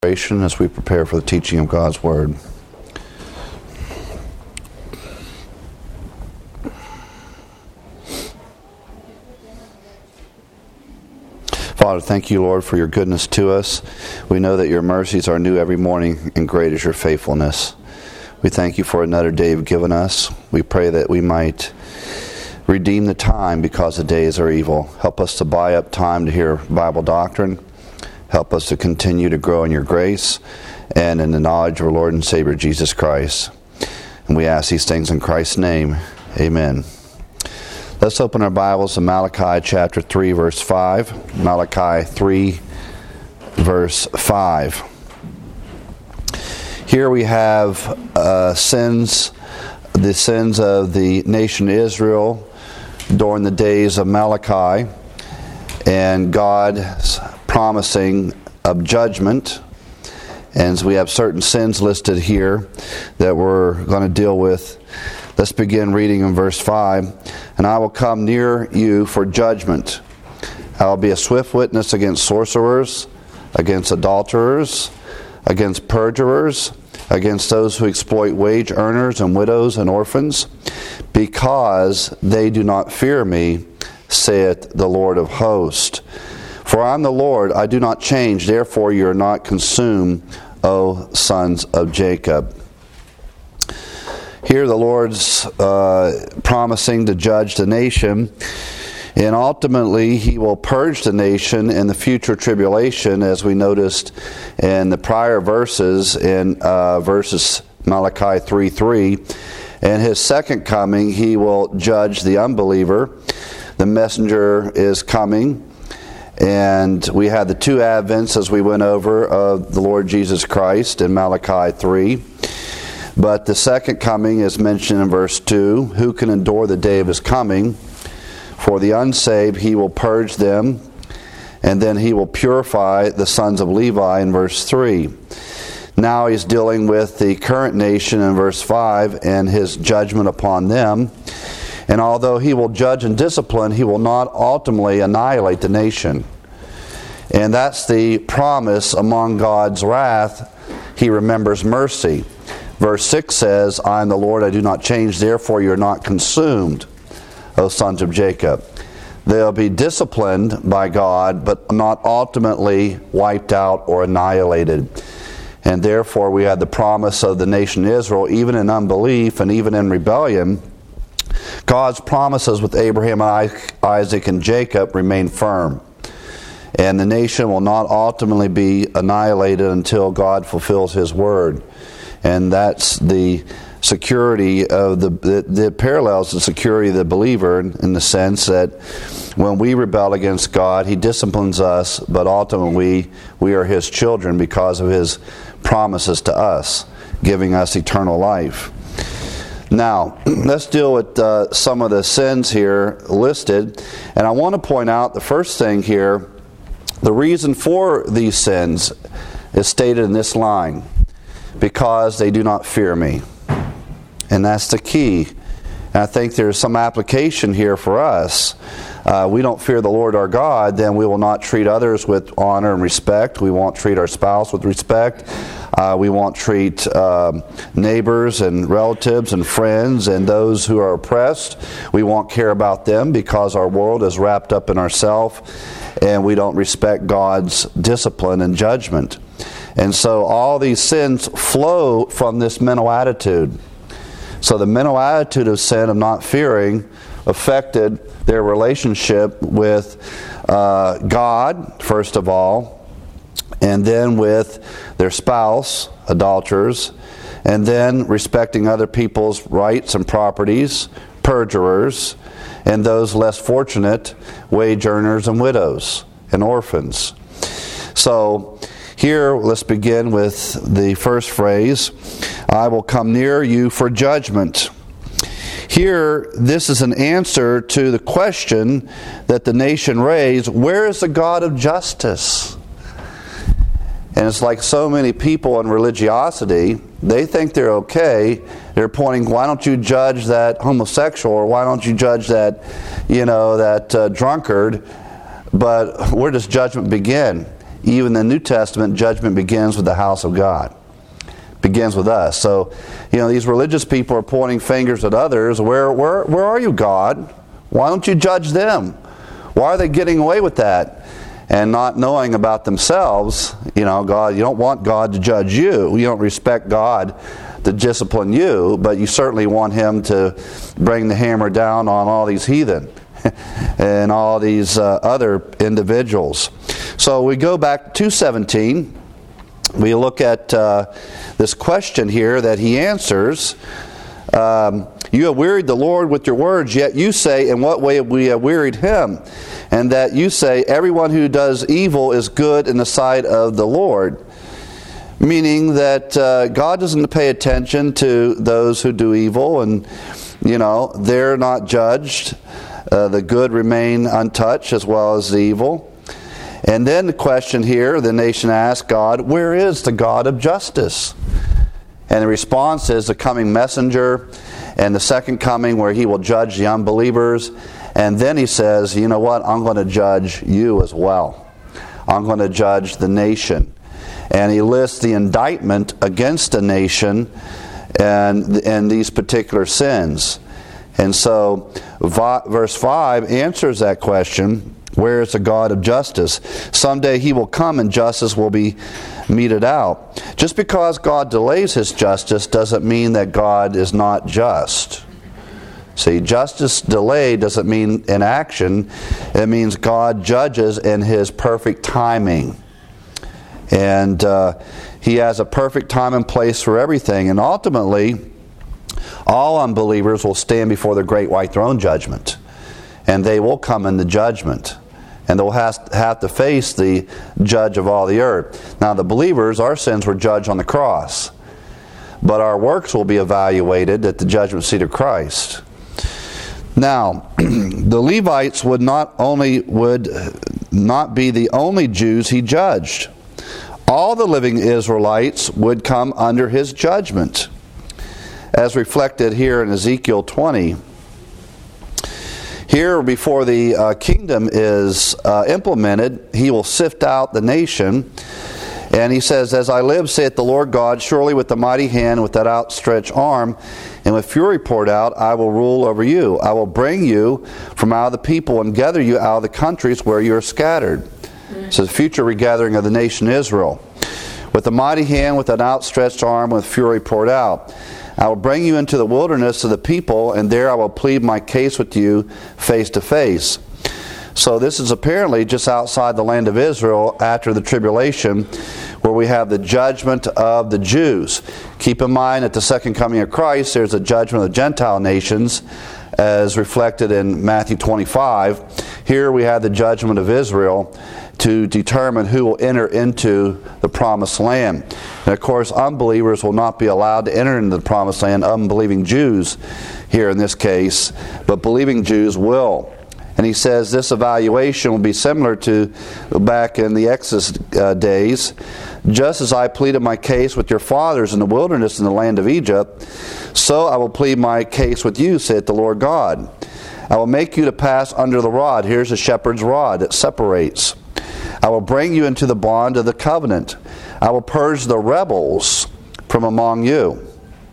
As we prepare for the teaching of God's Word. Father, thank you, Lord, for your goodness to us. We know that your mercies are new every morning, and great is your faithfulness. We thank you for another day you've given us. We pray that we might redeem the time because the days are evil. Help us to buy up time to hear Bible doctrine. Help us to continue to grow in your grace and in the knowledge of our Lord and Savior Jesus Christ. And we ask these things in Christ's name. Amen. Let's open our Bibles to Malachi chapter 3, verse 5. Malachi 3, verse 5. Here we have the sins of the nation Israel during the days of Malachi, and God's promising of judgment. And so we have certain sins listed here that we're going to deal with. Let's begin reading in verse 5. And I will come near you for judgment. I will be a swift witness against sorcerers, against adulterers, against perjurers, against those who exploit wage earners and widows and orphans, because they do not fear me, saith the Lord of hosts. For I am the Lord, I do not change, therefore you are not consumed, O sons of Jacob. Here the Lord's promising to judge the nation, and ultimately he will purge the nation in the future tribulation, as we noticed in the prior verses, in verses Malachi 3:3. And his second coming, he will judge the unbeliever. The messenger is coming. And we had the two advents, as we went over, of the Lord Jesus Christ in Malachi 3. But the second coming is mentioned in verse 2. Who can endure the day of his coming? For the unsaved he will purge them, and then he will purify the sons of Levi in verse 3. Now he's dealing with the current nation in verse 5 and his judgment upon them. And although he will judge and discipline, he will not ultimately annihilate the nation. And that's the promise among God's wrath. He remembers mercy. Verse 6 says, I am the Lord, I do not change, therefore you are not consumed, O sons of Jacob. They'll be disciplined by God, but not ultimately wiped out or annihilated. And therefore we had the promise of the nation Israel, even in unbelief and even in rebellion. God's promises with Abraham, Isaac, and Jacob remain firm. And the nation will not ultimately be annihilated until God fulfills his word. And that's the security of the parallels the security of the believer, in the sense that when we rebel against God, he disciplines us, but ultimately we are his children because of his promises to us, giving us eternal life. Now, let's deal with some of the sins here listed. And I want to point out the first thing here, the reason for these sins is stated in this line: because they do not fear me. And that's the key. And I think there's some application here for us. We don't fear the Lord our God, then we will not treat others with honor and respect. We won't treat our spouse with respect. We won't treat neighbors and relatives and friends and those who are oppressed. We won't care about them because our world is wrapped up in ourselves, and we don't respect God's discipline and judgment. And so all these sins flow from this mental attitude. So the mental attitude of sin, of not fearing, affected their relationship with God, first of all, and then with their spouse, adulterers, and then respecting other people's rights and properties, perjurers, and those less fortunate, wage earners and widows and orphans. So here, let's begin with the first phrase, I will come near you for judgment. Here, this is an answer to the question that the nation raised, where is the God of justice? And it's like so many people in religiosity, they think they're okay. They're pointing, why don't you judge that homosexual, or why don't you judge that, drunkard? But where does judgment begin? even in the New Testament, judgment begins with the house of God. Begins with us. So, these religious people are pointing fingers at others. Where are you, God? Why don't you judge them? Why are they getting away with that? And not knowing about themselves, God, you don't want God to judge you. You don't respect God to discipline you, but you certainly want Him to bring the hammer down on all these heathen and all these other individuals. So we go back to 2:17. We look at this question here that he answers. You have wearied the Lord with your words, yet you say, in what way we have wearied Him? And that you say, everyone who does evil is good in the sight of the Lord. Meaning that God doesn't pay attention to those who do evil, and they're not judged. The good remain untouched as well as the evil. And then the question here, the nation asks God, where is the God of justice? And the response is the coming messenger and the second coming where He will judge the unbelievers. And then He says, you know what, I'm going to judge you as well. I'm going to judge the nation. And He lists the indictment against the nation and these particular sins. And so verse 5 answers that question. Where is the God of justice? Someday He will come and justice will be meted out. Just because God delays His justice doesn't mean that God is not just. See, justice delayed doesn't mean inaction. It means God judges in His perfect timing. And He has a perfect time and place for everything. And ultimately, all unbelievers will stand before the great white throne judgment. And they will come into judgment. And they'll have to face the judge of all the earth. Now the believers, our sins were judged on the cross. But our works will be evaluated at the judgment seat of Christ. Now, the Levites would not be the only Jews He judged. All the living Israelites would come under His judgment. As reflected here in Ezekiel 20. Here, before the kingdom is implemented, He will sift out the nation. And He says, as I live, saith the Lord God, surely with the mighty hand, with that outstretched arm, and with fury poured out, I will rule over you. I will bring you from out of the people and gather you out of the countries where you are scattered. So the future regathering of the nation Israel. With a mighty hand, with an outstretched arm, with fury poured out. I will bring you into the wilderness of the people, and there I will plead my case with you face to face. So this is apparently just outside the land of Israel after the tribulation, where we have the judgment of the Jews. Keep in mind, at the second coming of Christ, there's a judgment of the Gentile nations, as reflected in Matthew 25. Here we have the judgment of Israel to determine who will enter into the promised land. And of course, unbelievers will not be allowed to enter into the promised land, unbelieving Jews here in this case, but believing Jews will. And he says this evaluation will be similar to back in the Exodus days. Just as I pleaded my case with your fathers in the wilderness in the land of Egypt, so I will plead my case with you, saith the Lord God. I will make you to pass under the rod. Here's a shepherd's rod that separates. I will bring you into the bond of the covenant. I will purge the rebels from among you,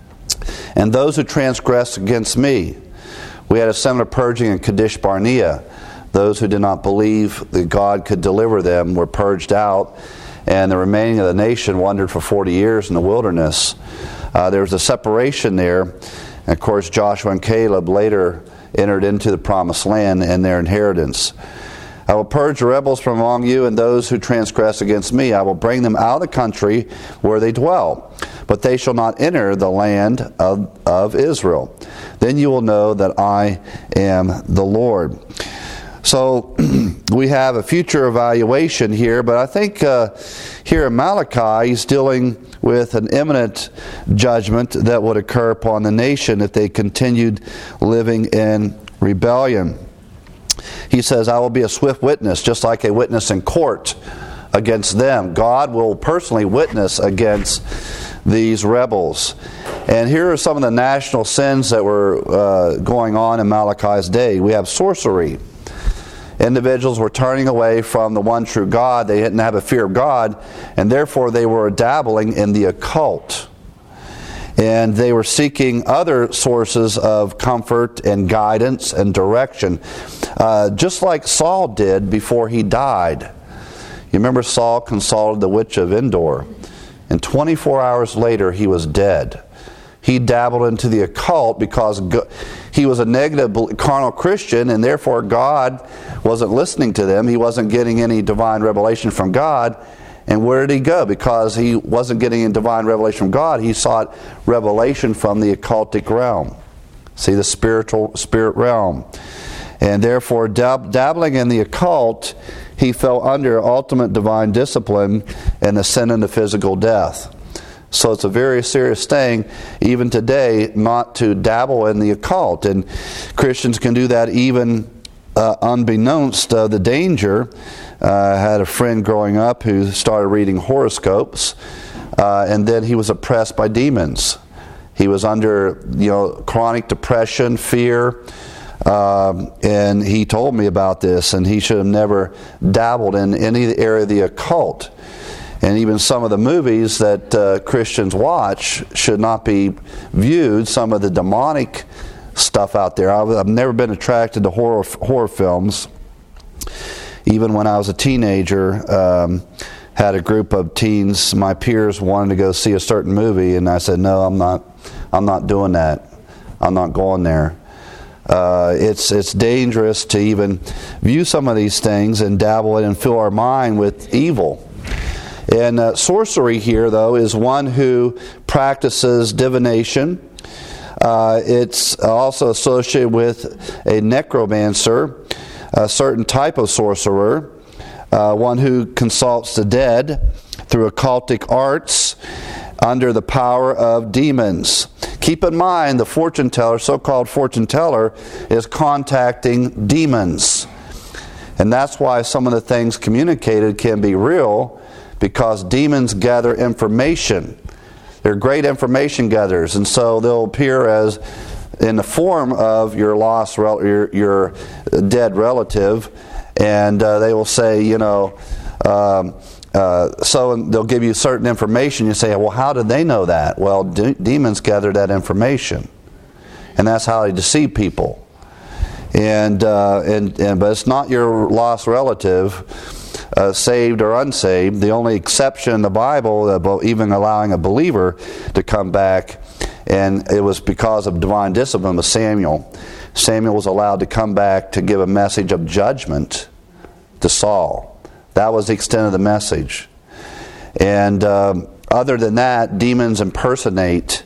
and those who transgress against me. We had a similar purging in Kadesh Barnea. Those who did not believe that God could deliver them were purged out, and the remaining of the nation wandered for 40 years in the wilderness. There was a separation there. And of course, Joshua and Caleb later entered into the promised land and their inheritance. I will purge the rebels from among you, and those who transgress against me. I will bring them out of the country where they dwell, but they shall not enter the land of Israel. Then you will know that I am the Lord. So we have a future evaluation here, but I think here in Malachi he's dealing with an imminent judgment that would occur upon the nation if they continued living in rebellion. He says, I will be a swift witness, just like a witness in court against them. God will personally witness against these rebels. And here are some of the national sins that were going on in Malachi's day. We have sorcery. individuals were turning away from the one true God. They didn't have a fear of God, and therefore they were dabbling in the occult. And they were seeking other sources of comfort and guidance and direction, just like Saul did before he died. You remember Saul consulted the witch of Endor, and 24 hours later he was dead. He dabbled into the occult because he was a negative carnal Christian, and therefore God wasn't listening to them. He wasn't getting any divine revelation from God. And where did he go? Because he wasn't getting any divine revelation from God, he sought revelation from the occultic realm. See, the spirit realm. And therefore, dabbling in the occult, he fell under ultimate divine discipline and the sin into physical death. So it's a very serious thing, even today, not to dabble in the occult. And Christians can do that even unbeknownst to the danger. I had a friend growing up who started reading horoscopes, and then he was oppressed by demons. He was under, chronic depression, fear, and he told me about this, and he should have never dabbled in any area of the occult. And even some of the movies that Christians watch should not be viewed. Some of the demonic stuff out there. I've never been attracted to horror films. Even when I was a teenager, had a group of teens, my peers wanted to go see a certain movie, and I said, no, I'm not doing that. I'm not going there. It's dangerous to even view some of these things and dabble in and fill our mind with evil. And sorcery here, though, is one who practices divination. It's also associated with a necromancer, a certain type of sorcerer, one who consults the dead through occultic arts under the power of demons. Keep in mind, the fortune teller, so-called fortune teller, is contacting demons. And that's why some of the things communicated can be real, because demons gather information. They're great information gatherers, and so they'll appear as in the form of your lost, your dead relative, and they will say, so they'll give you certain information. You say, well, how did they know that? Well, demons gather that information, and that's how they deceive people. But it's not your lost relative. Saved or unsaved. The only exception in the Bible about even allowing a believer to come back, and it was because of divine discipline with Samuel. Samuel was allowed to come back to give a message of judgment to Saul. That was the extent of the message. And other than that, demons impersonate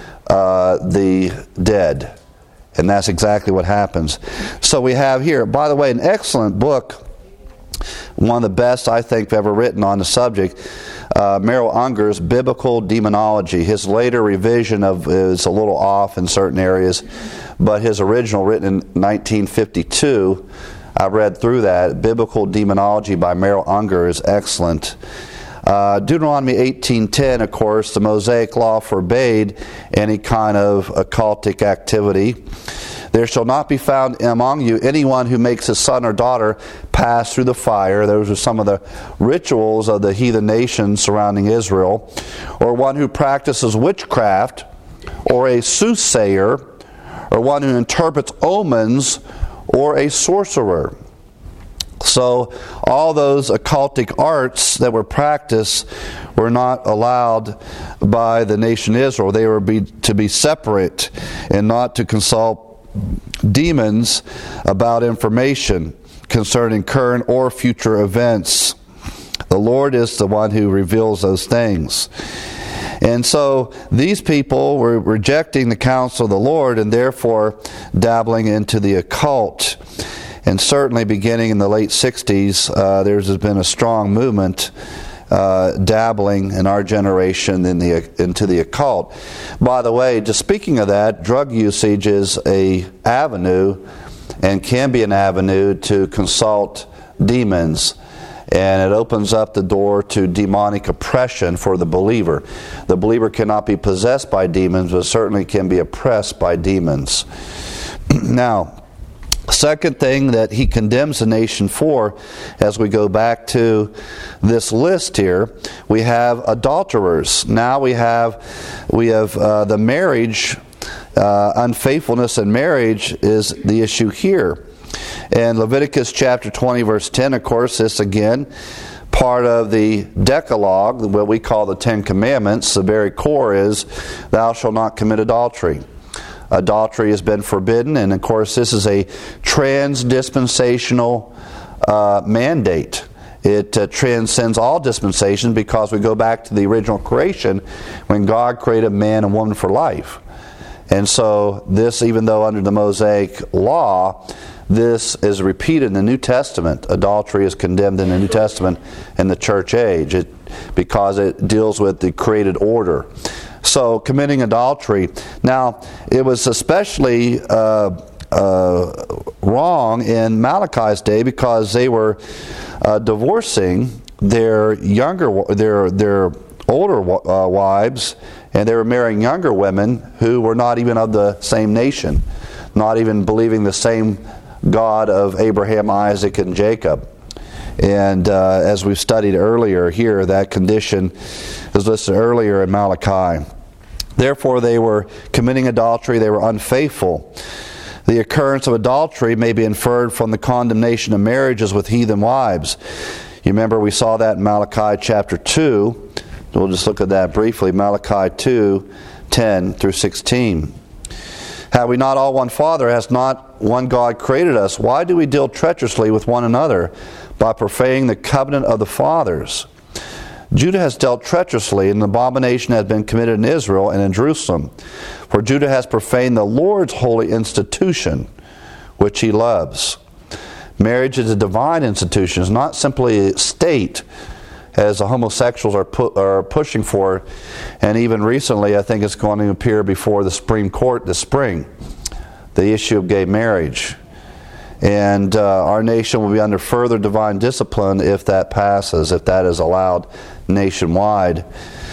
the dead. And that's exactly what happens. So we have here, by the way, an excellent book, one of the best I think ever written on the subject, Merrill Unger's Biblical Demonology. His later revision is a little off in certain areas, but his original, written in 1952, I read through that. Biblical Demonology by Merrill Unger is excellent. Deuteronomy 18:10, of course, the Mosaic Law forbade any kind of occultic activity. There shall not be found among you anyone who makes his son or daughter pass through the fire. Those are some of the rituals of the heathen nations surrounding Israel. Or one who practices witchcraft, or a soothsayer, or one who interprets omens, or a sorcerer. So all those occultic arts that were practiced were not allowed by the nation Israel. They were to be separate and not to consult demons about information concerning current or future events. The Lord is the one who reveals those things. And so these people were rejecting the counsel of the Lord and therefore dabbling into the occult. And certainly beginning in the late 60s, there's been a strong movement dabbling in our generation into the occult. By the way, just speaking of that, drug usage is an avenue and can be an avenue to consult demons. And it opens up the door to demonic oppression for the believer. The believer cannot be possessed by demons, but certainly can be oppressed by demons. Now, Second thing that he condemns the nation for, as we go back to this list here, we have adulterers. Now we have the marriage, unfaithfulness in marriage is the issue here. And Leviticus chapter 20 verse 10, of course, this again, part of the Decalogue, what we call the Ten Commandments, the very core is, thou shalt not commit adultery. Adultery has been forbidden, and of course this is a trans-dispensational mandate. It transcends all dispensations because we go back to the original creation when God created man and woman for life. And so this, even though under the Mosaic law, this is repeated in the New Testament. Adultery is condemned in the New Testament in the church age because it deals with the created order. So committing adultery. Now, it was especially wrong in Malachi's day because they were divorcing their older wives, and they were marrying younger women who were not even of the same nation, not even believing the same God of Abraham, Isaac, and Jacob. And as we've studied earlier here, that condition is listed earlier in Malachi. Therefore, they were committing adultery, they were unfaithful. The occurrence of adultery may be inferred from the condemnation of marriages with heathen wives. You remember we saw that in Malachi chapter 2. We'll just look at that briefly. Malachi 2, 10 through 16. Have we not all one Father? Has not one God created us? Why do we deal treacherously with one another by profaning the covenant of the fathers? Judah has dealt treacherously, and an abomination has been committed in Israel and in Jerusalem. For Judah has profaned the Lord's holy institution, which he loves. Marriage is a divine institution. It's not simply a state, as the homosexuals are pushing for. And even recently, I think it's going to appear before the Supreme Court this spring, the issue of gay marriage. And our nation will be under further divine discipline if that passes, if that is allowed nationwide.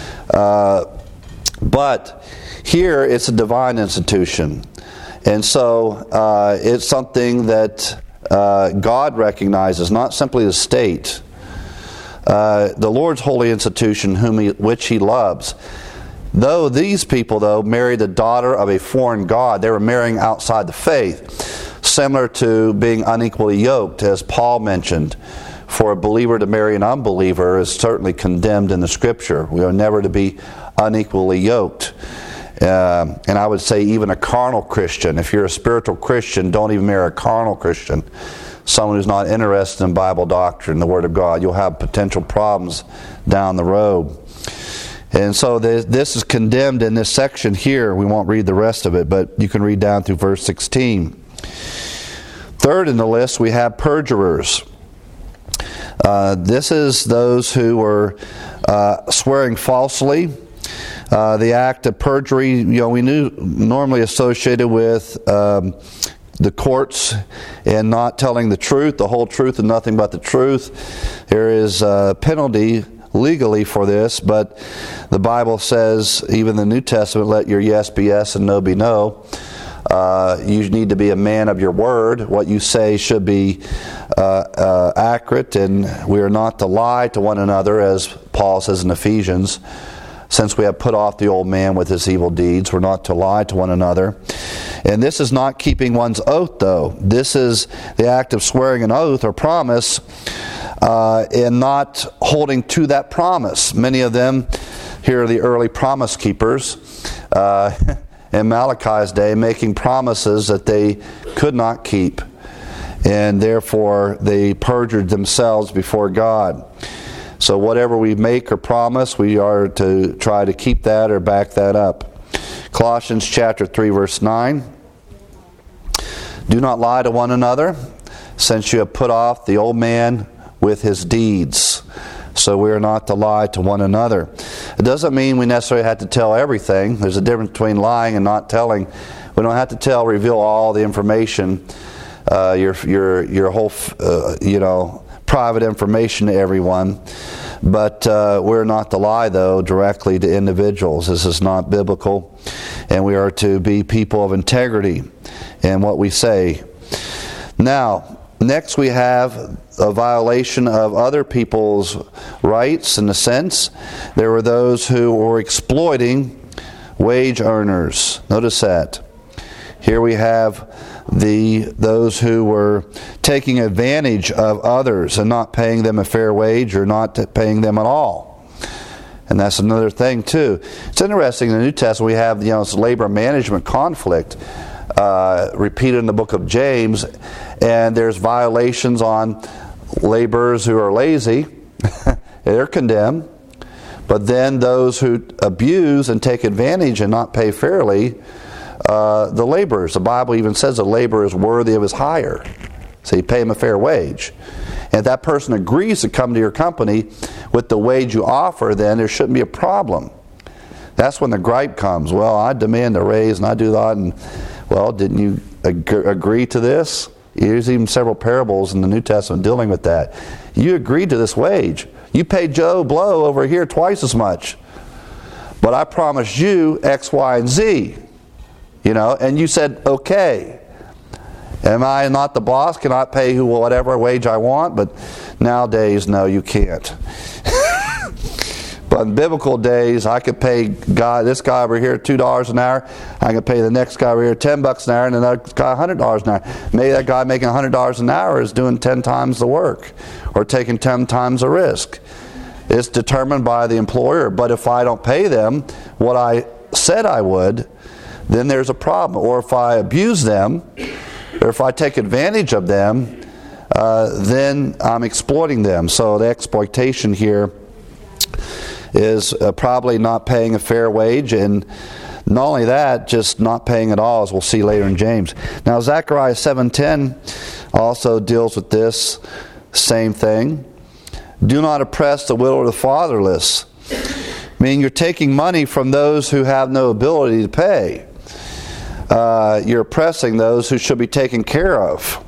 But here it's a divine institution. And so it's something that God recognizes, not simply the state. The Lord's holy institution, which he loves. Though these people, married the daughter of a foreign god, they were marrying outside the faith. Similar to being unequally yoked, as Paul mentioned. For a believer to marry an unbeliever is certainly condemned in the Scripture. We are never to be unequally yoked. And I would say even a carnal Christian. If you're a spiritual Christian, don't even marry a carnal Christian. Someone who's not interested in Bible doctrine, the Word of God. You'll have potential problems down the road. And so this is condemned in this section here. We won't read the rest of it, but you can read down through verse 16. Third in the list, we have perjurers. This is those who were swearing falsely. The act of perjury, we knew normally associated with the courts and not telling the truth, the whole truth and nothing but the truth. There is a penalty legally for this, but the Bible says, even the New Testament, let your yes be yes and no be no. You need to be a man of your word. What you say should be accurate, and we are not to lie to one another, as Paul says in Ephesians. Since we have put off the old man with his evil deeds, we're not to lie to one another. And this is not keeping one's oath, though. This is the act of swearing an oath or promise and not holding to that promise. Many of them, here are the early promise keepers in Malachi's day, making promises that they could not keep. And therefore, they perjured themselves before God. So whatever we make or promise, we are to try to keep that or back that up. Colossians chapter 3, verse 9. Do not lie to one another, since you have put off the old man with his deeds. So we are not to lie to one another. It doesn't mean we necessarily have to tell everything. There's a difference between lying and not telling. We don't have to reveal all the information, your whole, private information to everyone. But we're not to lie, though, directly to individuals. This is not biblical. And we are to be people of integrity in what we say. Now, next we have a violation of other people's rights in a sense. There were those who were exploiting wage earners. Notice that. Here we have those who were taking advantage of others and not paying them a fair wage or not paying them at all. And that's another thing too. It's interesting in the New Testament we have this labor management conflict repeated in the book of James, and there's violations on laborers who are lazy. They're condemned. But then those who abuse and take advantage and not pay fairly, the laborers. The Bible even says a laborer is worthy of his hire. So you pay him a fair wage. And if that person agrees to come to your company with the wage you offer, then there shouldn't be a problem. That's when the gripe comes. Well, I demand a raise and I do that. And, well, didn't you agree to this? There's even several parables in the New Testament dealing with that. You agreed to this wage. You paid Joe Blow over here twice as much. But I promised you X, Y, and Z. And you said, okay. Am I not the boss? Can I pay who whatever wage I want? But nowadays, no, you can't. But in biblical days, I could pay this guy over here $2 an hour. I could pay the next guy over here $10 an hour, and another guy $100 an hour. Maybe that guy making $100 an hour is doing 10 times the work, or taking 10 times the risk. It's determined by the employer. But if I don't pay them what I said I would, then there's a problem. Or if I abuse them, or if I take advantage of them, then I'm exploiting them. So the exploitation here is probably not paying a fair wage, and not only that, just not paying at all, as we'll see later in James. Now, Zechariah 7:10 also deals with this same thing. Do not oppress the widow or the fatherless. Meaning you're taking money from those who have no ability to pay. You're oppressing those who should be taken care of.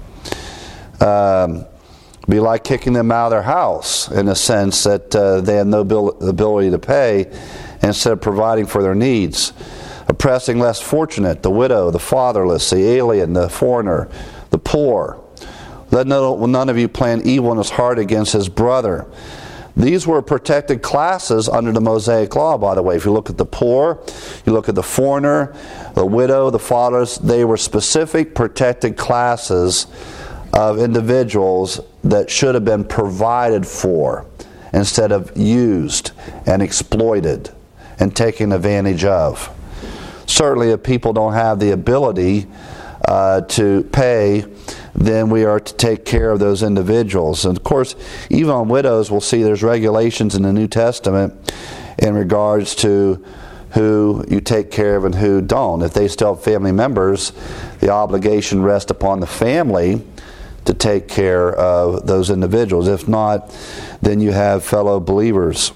Be like kicking them out of their house in a sense that they have no ability to pay instead of providing for their needs. Oppressing less fortunate, the widow, the fatherless, the alien, the foreigner, the poor. Let none of you plan evil in his heart against his brother. These were protected classes under the Mosaic Law, by the way. If you look at the poor, you look at the foreigner, the widow, the fatherless, they were specific protected classes of individuals that should have been provided for instead of used and exploited and taken advantage of. Certainly if people don't have the ability to pay, then we are to take care of those individuals. And of course, even on widows, we'll see there's regulations in the New Testament in regards to who you take care of and who don't. If they still have family members, the obligation rests upon the family to take care of those individuals. If not, then you have fellow believers.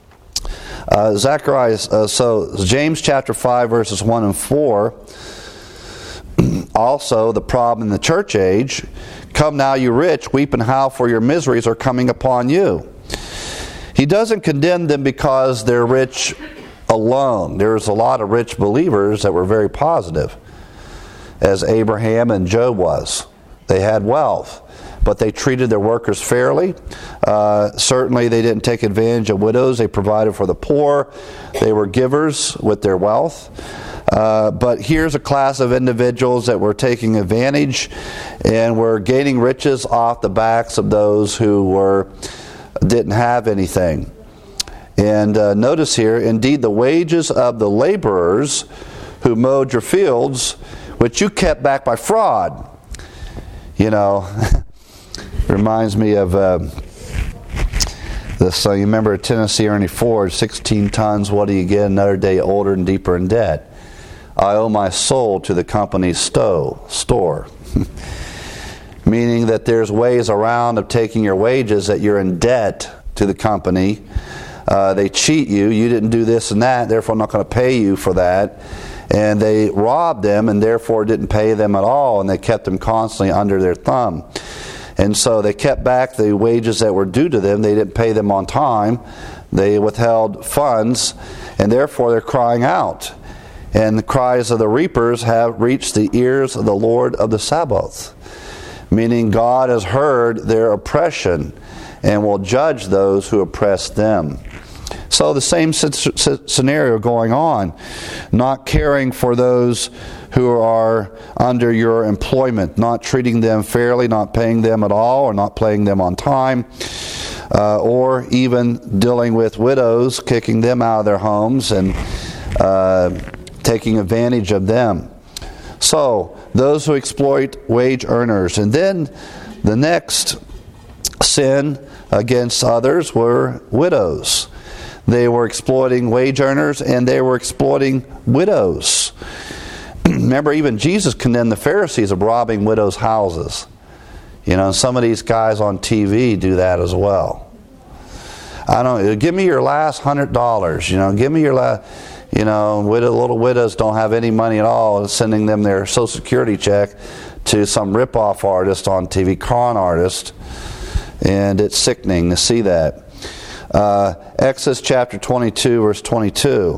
So James chapter 5 verses 1 and 4, also the problem in the church age, come now you rich, weep and howl, for your miseries are coming upon you. He doesn't condemn them because they're rich alone. There's a lot of rich believers that were very positive, as Abraham and Job was. They had wealth, but they treated their workers fairly. Certainly they didn't take advantage of widows. They provided for the poor. They were givers with their wealth. But here's a class of individuals that were taking advantage and were gaining riches off the backs of those who didn't have anything. And notice here, indeed the wages of the laborers who mowed your fields, which you kept back by fraud. Reminds me of this. You remember Tennessee Ernie Ford, 16 tons, what do you get? Another day older and deeper in debt. I owe my soul to the company's store. Meaning that there's ways around of taking your wages that you're in debt to the company. They cheat you. You didn't do this and that, therefore I'm not going to pay you for that. And they robbed them and therefore didn't pay them at all, and they kept them constantly under their thumb. And so they kept back the wages that were due to them. They didn't pay them on time. They withheld funds, and therefore they're crying out. And the cries of the reapers have reached the ears of the Lord of the Sabaoth. meaning God has heard their oppression and will judge those who oppress them. So the same scenario going on, not caring for those who are under your employment, not treating them fairly, not paying them at all, or not paying them on time, or even dealing with widows, kicking them out of their homes and taking advantage of them. So, those who exploit wage earners. And then the next sin against others were widows. They were exploiting wage earners and they were exploiting widows. Remember, even Jesus condemned the Pharisees of robbing widows' houses. You know, some of these guys on TV do that as well. I don't. Give me your last $100. You know, give me your last. You know, little widows don't have any money at all, sending them their Social Security check to some rip-off artist on TV, con artist, and it's sickening to see that. Exodus chapter 22, verse 22.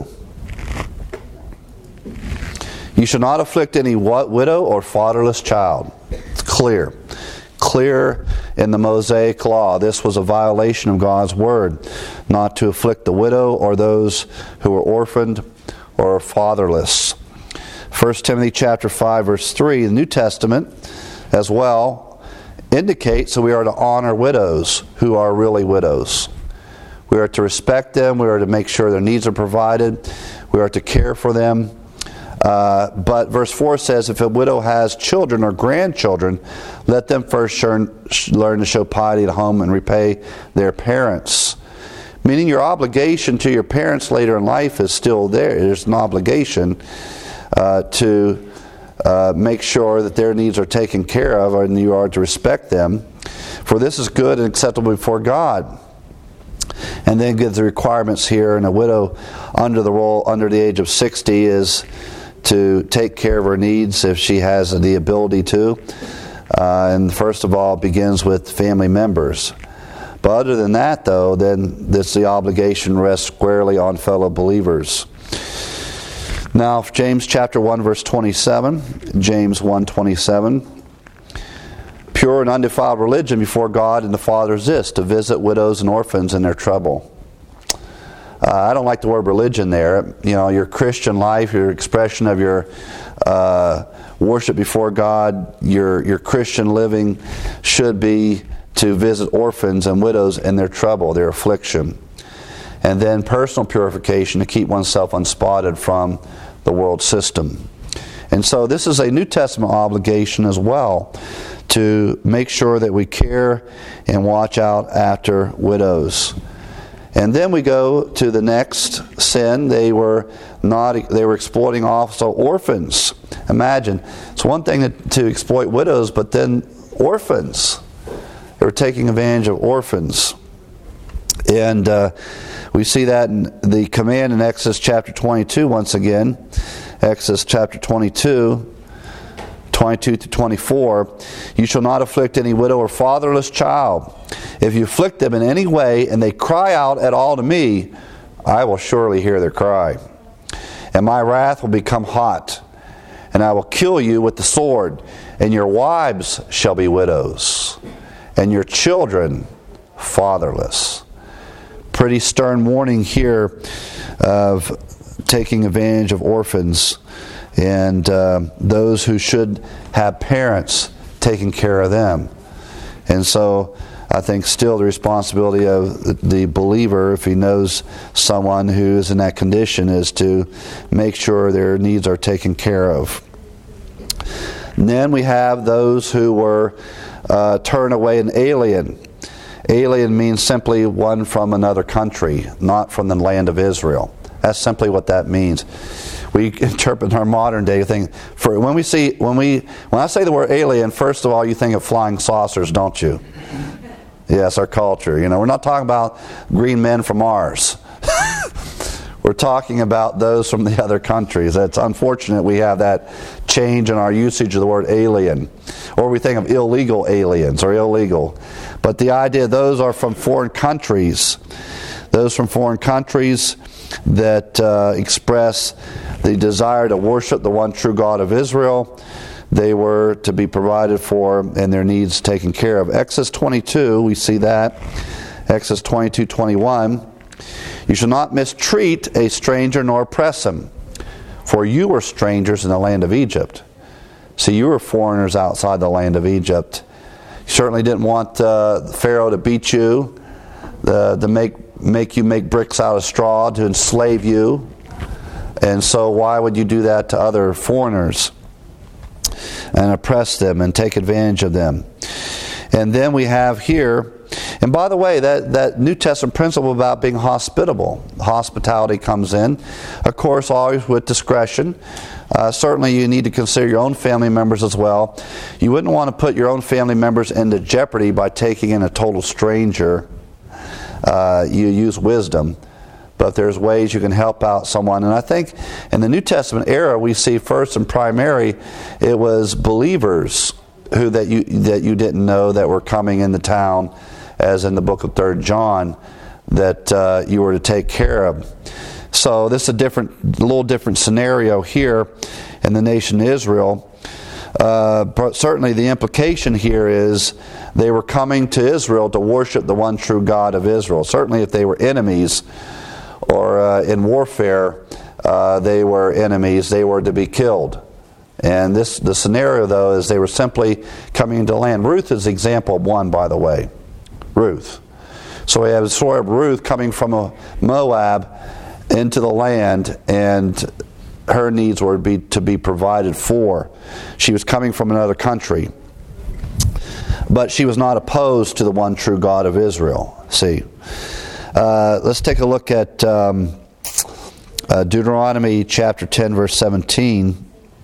You shall not afflict any widow or fatherless child. It's clear. Clear in the Mosaic law. This was a violation of God's word, not to afflict the widow or those who were orphaned or fatherless. 1 Timothy chapter 5, verse 3, the New Testament as well indicates that we are to honor widows who are really widows. We are to respect them. We are to make sure their needs are provided. We are to care for them. But verse 4 says, if a widow has children or grandchildren, let them first learn to show piety at home and repay their parents. Meaning your obligation to your parents later in life is still there. There's an obligation to make sure that their needs are taken care of, and you are to respect them. For this is good and acceptable before God. And then gives the requirements here, and a widow under the age of 60 is to take care of her needs if she has the ability to. And first of all, it begins with family members. But other than that, though, then the obligation rests squarely on fellow believers. Now, James chapter 1, verse 27. James 1:27. Pure and undefiled religion before God and the Father is this, to visit widows and orphans in their trouble. I don't like the word religion there. You know, your Christian life, your expression of your worship before God, your Christian living should be to visit orphans and widows in their trouble, their affliction. And then personal purification to keep oneself unspotted from the world system. And so this is a New Testament obligation as well, to make sure that we care and watch out after widows. And then we go to the next sin. They were exploiting also orphans. Imagine, it's one thing to exploit widows, but then orphans. They were taking advantage of orphans. And we see that in the command in Exodus chapter 22 once again. Exodus chapter 22, 22 to 24. You shall not afflict any widow or fatherless child. If you afflict them in any way, and they cry out at all to me, I will surely hear their cry. And my wrath will become hot, and I will kill you with the sword, and your wives shall be widows, and your children fatherless. Pretty stern warning here of taking advantage of orphans and those who should have parents taking care of them. And so I think still the responsibility of the believer, if he knows someone who is in that condition, is to make sure their needs are taken care of. And then we have those who were turned away an alien. Alien means simply one from another country, not from the land of Israel. That's simply what that means. We interpret our modern day thing. When I say the word alien, first of all, you think of flying saucers, don't you? Yes, our culture. You know, we're not talking about green men from Mars. We're talking about those from the other countries. It's unfortunate we have that change in our usage of the word alien. Or we think of illegal aliens or illegal. But the idea, those are from foreign countries. Those from foreign countries that express the desire to worship the one true God of Israel, they were to be provided for and their needs taken care of. Exodus 22, we see that. Exodus 22:21. You shall not mistreat a stranger nor oppress him, for you were strangers in the land of Egypt. See, you were foreigners outside the land of Egypt. You certainly didn't want Pharaoh to beat you, to make you make bricks out of straw, to enslave you. And so why would you do that to other foreigners and oppress them and take advantage of them? And then we have here, and by the way, that New Testament principle about being hospitable, hospitality comes in, of course, always with discretion. Certainly you need to consider your own family members as well. You wouldn't want to put your own family members into jeopardy by taking in a total stranger. You use wisdom, but there's ways you can help out someone. And I think in the New Testament era, we see first and primary, it was believers who that you didn't know that were coming into town, as in the book of 3 John, that you were to take care of. So this is a little different scenario here in the nation of Israel. But certainly the implication here is they were coming to Israel to worship the one true God of Israel. Certainly if they were enemies or in warfare, they were enemies, they were to be killed. And the scenario, though, is they were simply coming into land. Ruth is example one, by the way. Ruth. So we have the story of Ruth coming from Moab into the land, and her needs were to be provided for. She was coming from another country, but she was not opposed to the one true God of Israel. See, let's take a look at Deuteronomy chapter 10, verse 17.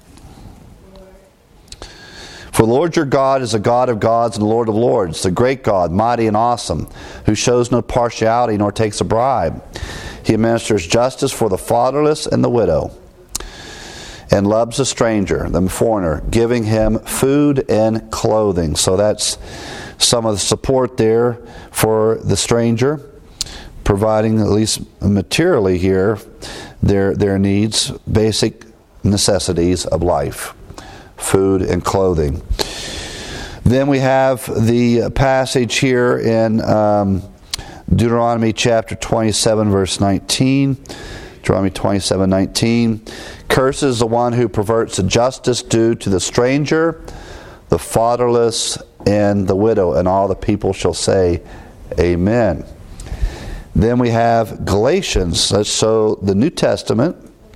For the Lord your God is a God of gods and the Lord of lords, the great God, mighty and awesome, who shows no partiality nor takes a bribe. He administers justice for the fatherless and the widow, and loves the stranger, the foreigner, giving him food and clothing. So that's some of the support there for the stranger, providing at least materially here their needs, basic necessities of life. Food and clothing. Then we have the passage here in Deuteronomy chapter 27, verse 19. Deuteronomy 27:19. Curses the one who perverts the justice due to the stranger, the fatherless, and the widow, and all the people shall say, Amen. Then we have Galatians. So the New Testament,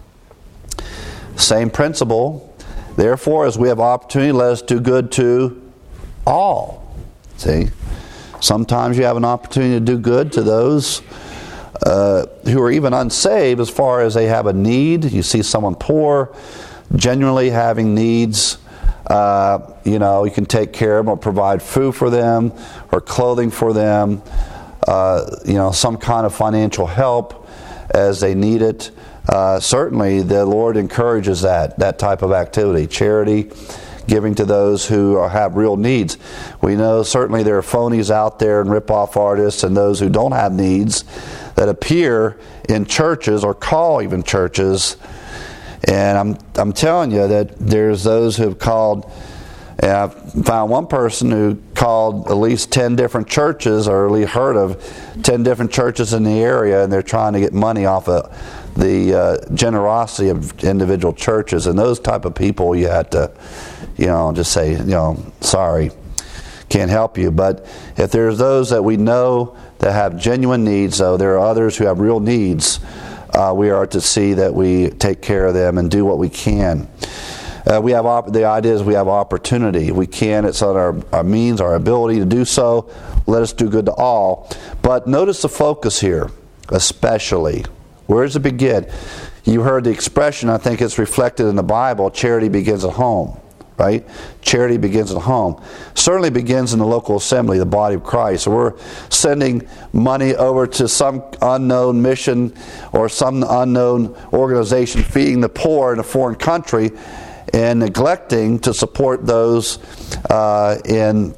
same principle. Therefore, as we have opportunity, let us do good to all. See? Sometimes you have an opportunity to do good to those who are even unsaved, as far as they have a need. You see someone poor, genuinely having needs. You can take care of them or provide food for them or clothing for them. Some kind of financial help as they need it. Certainly the Lord encourages that type of activity, charity, giving to those who have real needs. We know certainly there are phonies out there and rip-off artists and those who don't have needs that appear in churches or call even churches. And I'm telling you that there's those who have called, and I found one person who called at least 10 different churches, or at least heard of 10 different churches in the area, and they're trying to get money off of the generosity of individual churches. And those type of people, you have to, just say, sorry, can't help you. But if there's those that we know that have genuine needs, though, there are others who have real needs, we are to see that we take care of them and do what we can. The idea is we have opportunity. We can. It's on our means, our ability to do so. Let us do good to all. But notice the focus here, especially. Where does it begin? You heard the expression, I think it's reflected in the Bible, charity begins at home, right? Charity begins at home. Certainly begins in the local assembly, the body of Christ. So we're sending money over to some unknown mission or some unknown organization feeding the poor in a foreign country and neglecting to support those in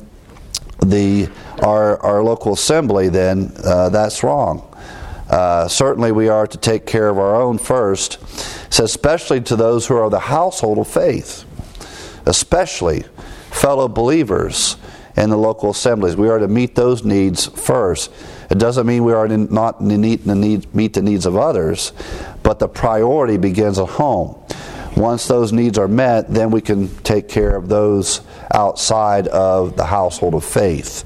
our local assembly, then that's wrong. Certainly we are to take care of our own first. It says especially to those who are of the household of faith. especially fellow believers in the local assemblies. We are to meet those needs first. It doesn't mean we are not to meet the needs of others, but the priority begins at home. Once those needs are met, then we can take care of those outside of the household of faith.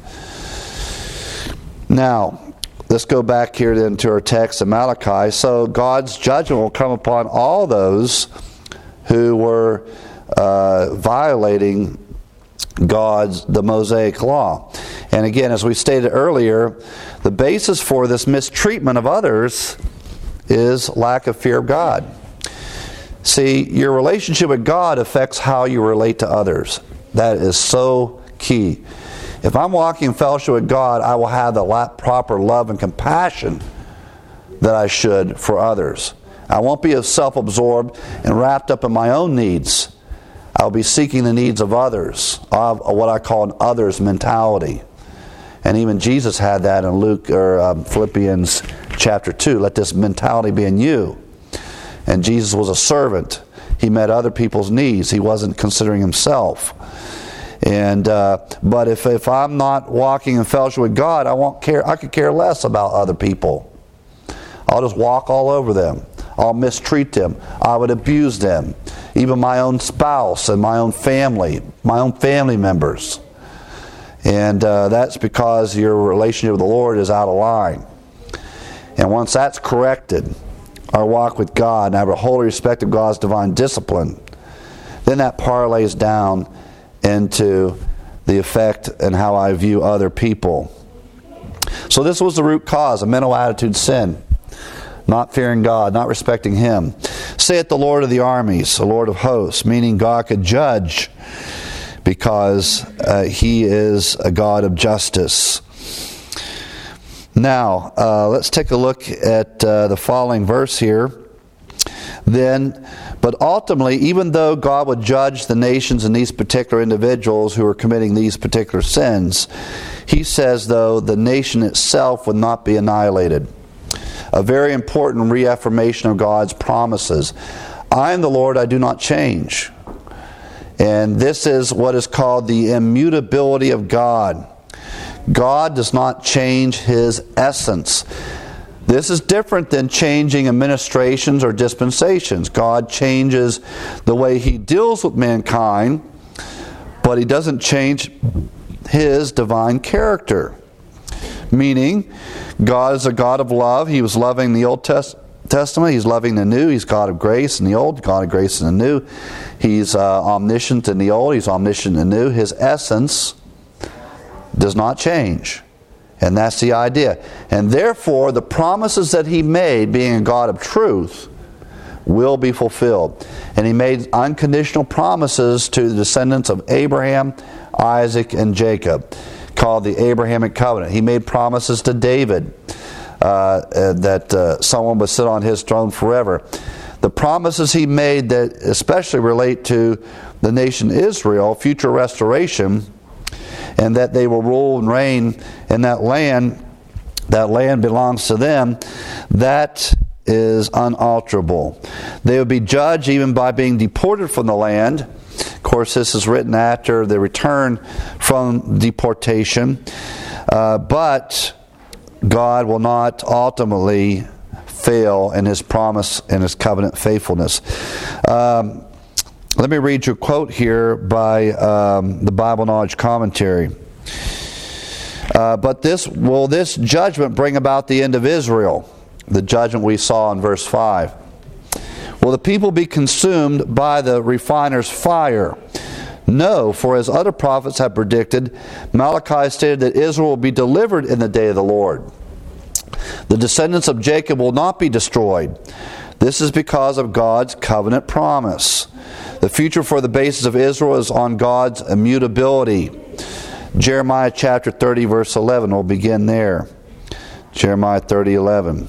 Now, let's go back here then to our text in Malachi. So God's judgment will come upon all those who were violating the Mosaic law. And again, as we stated earlier, the basis for this mistreatment of others is lack of fear of God. See, your relationship with God affects how you relate to others. That is so key. If I'm walking in fellowship with God, I will have the proper love and compassion that I should for others. I won't be as self-absorbed and wrapped up in my own needs. I'll be seeking the needs of others, of what I call an others mentality. And even Jesus had that in Philippians chapter 2. Let this mentality be in you. And Jesus was a servant. He met other people's needs. He wasn't considering himself. And but if I'm not walking in fellowship with God, I won't care. I could care less about other people. I'll just walk all over them. I'll mistreat them. I would abuse them. Even my own spouse and my own family members. And that's because your relationship with the Lord is out of line. And once that's corrected, our walk with God, and I have a holy respect of God's divine discipline, then that parlays down into the effect and how I view other people. So this was the root cause, a mental attitude sin. Not fearing God, not respecting Him. Saith the Lord of the armies, the Lord of hosts, meaning God could judge because He is a God of justice. Now, let's take a look at the following verse here. Then, but ultimately, even though God would judge the nations and these particular individuals who are committing these particular sins, He says, though, the nation itself would not be annihilated. A very important reaffirmation of God's promises. I am the Lord, I do not change. And this is what is called the immutability of God. God does not change His essence. This is different than changing administrations or dispensations. God changes the way He deals with mankind, but He doesn't change His divine character. Meaning, God is a God of love. He was loving in the Old Testament. He's loving the New. He's God of grace in the Old, God of grace in the New. He's omniscient in the Old. He's omniscient in the New. His essence does not change. And that's the idea. And therefore, the promises that He made, being a God of truth, will be fulfilled. And He made unconditional promises to the descendants of Abraham, Isaac, and Jacob, called the Abrahamic covenant. He made promises to David that someone would sit on his throne forever. The promises He made that especially relate to the nation Israel, future restoration, and that they will rule and reign in that land belongs to them, that is unalterable. They would be judged even by being deported from the land. Of course, this is written after the return from deportation. But God will not ultimately fail in His promise and His covenant faithfulness. Let me read you a quote here by the Bible Knowledge Commentary. But will this judgment bring about the end of Israel? The judgment we saw in verse 5. Will the people be consumed by the refiner's fire? No, for as other prophets have predicted, Malachi stated that Israel will be delivered in the day of the Lord. The descendants of Jacob will not be destroyed. This is because of God's covenant promise. The future for the basis of Israel is on God's immutability. Jeremiah chapter 30 verse 11 will begin there. Jeremiah 30:11.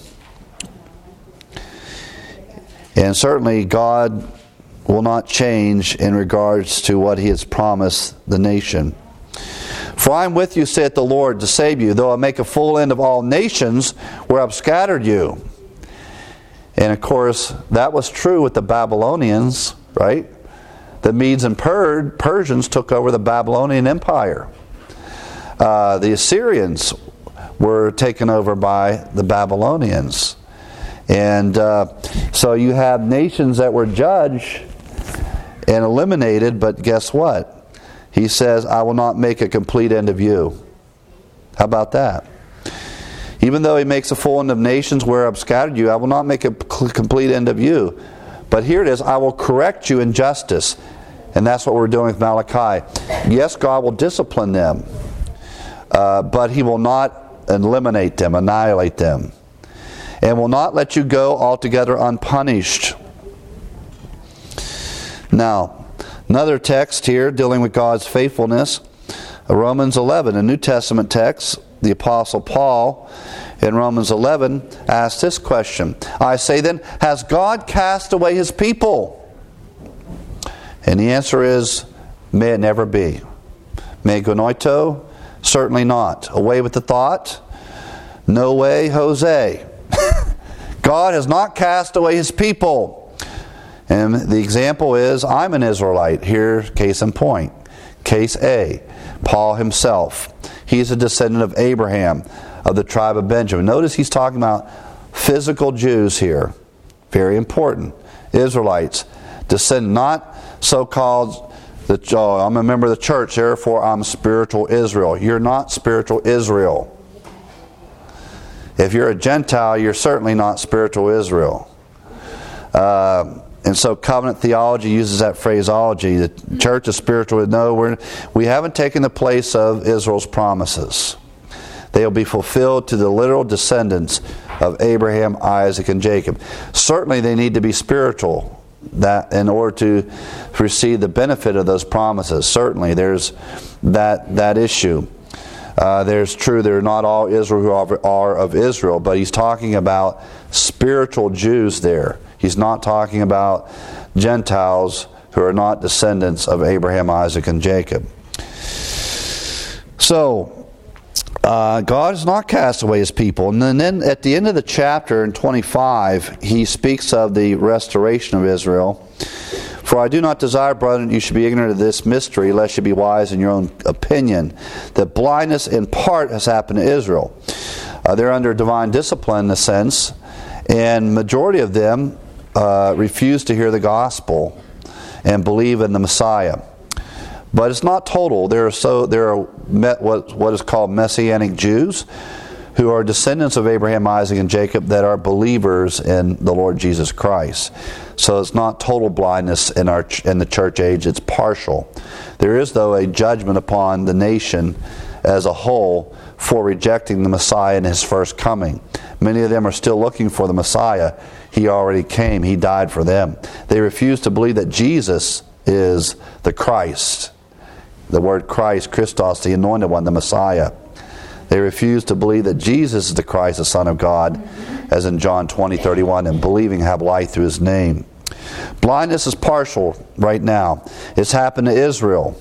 And certainly God will not change in regards to what He has promised the nation. For I am with you, saith the Lord, to save you, though I make a full end of all nations where I've scattered you. And of course, that was true with the Babylonians, right? the Medes and Persians took over the Babylonian Empire. The Assyrians were taken over by the Babylonians. And so you have nations that were judged and eliminated, but guess what? He says, I will not make a complete end of you. How about that? Even though he makes a full end of nations where I've scattered you, I will not make a complete end of you. But here it is, I will correct you in justice. And that's what we're doing with Malachi. Yes, God will discipline them, but he will not eliminate them, annihilate them, and will not let you go altogether unpunished. Now, another text here dealing with God's faithfulness, Romans 11, a New Testament text. The Apostle Paul in Romans 11 asked this question, I say then, has God cast away his people? And the answer is, may it never be. Me gonoito? Certainly not. Away with the thought? No way, Jose. God has not cast away his people. And the example is, I'm an Israelite. Here, case in point. Case A, Paul himself. He's a descendant of Abraham, of the tribe of Benjamin. Notice he's talking about physical Jews here. Very important. Israelites. Descend, not so-called, I'm a member of the church, therefore I'm spiritual Israel. You're not spiritual Israel. If you're a Gentile, you're certainly not spiritual Israel. And so covenant theology uses that phraseology. The church is spiritual. No, we haven't taken the place of Israel's promises. They will be fulfilled to the literal descendants of Abraham, Isaac, and Jacob. Certainly they need to be spiritual that in order to receive the benefit of those promises. Certainly there's that issue. There's true, they're not all Israel who are of Israel, but he's talking about spiritual Jews there. He's not talking about Gentiles who are not descendants of Abraham, Isaac, and Jacob. So, God has not cast away his people. And then at the end of the chapter in 25, he speaks of the restoration of Israel. For I do not desire, brethren, you should be ignorant of this mystery, lest you be wise in your own opinion, that blindness in part has happened to Israel. They're under divine discipline in a sense, and majority of them refuse to hear the gospel and believe in the Messiah. But it's not total. There are what is called Messianic Jews who are descendants of Abraham, Isaac, and Jacob that are believers in the Lord Jesus Christ. So it's not total blindness in the church age, it's partial. There is, though, a judgment upon the nation as a whole for rejecting the Messiah in his first coming. Many of them are still looking for the Messiah. He already came. He died for them. They refuse to believe that Jesus is the Christ. The word Christ, Christos, the anointed one, the Messiah. They refuse to believe that Jesus is the Christ, the Son of God, as in John 20:31, and believing have life through his name. Blindness is partial right now. It's happened to Israel.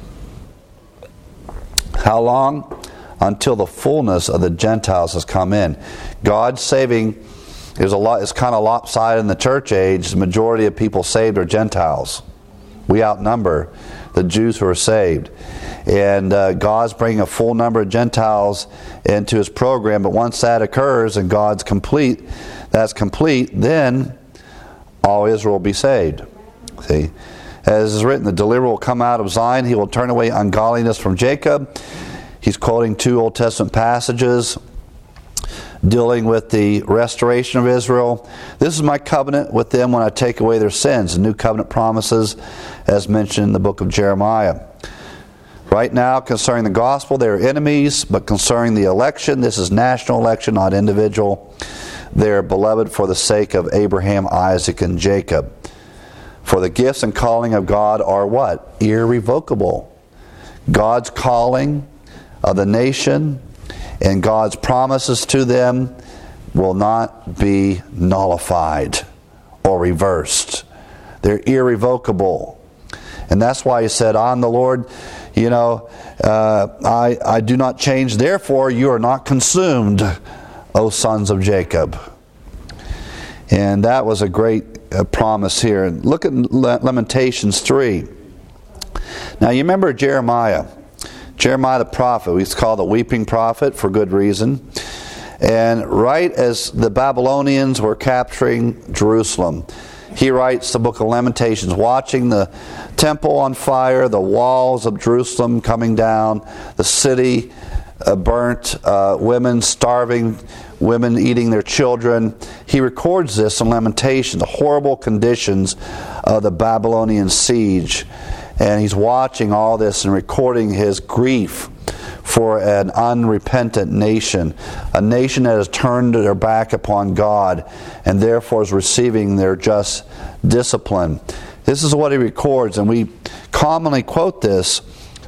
How long? Until the fullness of the Gentiles has come in. God's saving is kind of lopsided in the church age. The majority of people saved are Gentiles. We outnumber the Jews who are saved. And God's bringing a full number of Gentiles into his program. But once that occurs and that's complete, then all Israel will be saved. See? As is written, the deliverer will come out of Zion. He will turn away ungodliness from Jacob. He's quoting 2 Old Testament passages dealing with the restoration of Israel. This is my covenant with them when I take away their sins. The new covenant promises, as mentioned in the book of Jeremiah. Right now, concerning the gospel, they are enemies, but concerning the election, this is national election, not individual. They are beloved for the sake of Abraham, Isaac, and Jacob. For the gifts and calling of God are what? Irrevocable. God's calling of the nation and God's promises to them will not be nullified or reversed. They're irrevocable. And that's why he said, I'm the Lord, I do not change, therefore you are not consumed, O sons of Jacob. And that was a great promise here. Look at Lamentations 3. Now you remember Jeremiah. Jeremiah the prophet, he's called the weeping prophet for good reason. And right as the Babylonians were capturing Jerusalem, he writes the book of Lamentations, watching the temple on fire, the walls of Jerusalem coming down, the city burnt, women starving, women eating their children. He records this in Lamentations, the horrible conditions of the Babylonian siege. And he's watching all this and recording his grief for an unrepentant nation, a nation that has turned their back upon God and therefore is receiving their just discipline. This is what he records, and we commonly quote this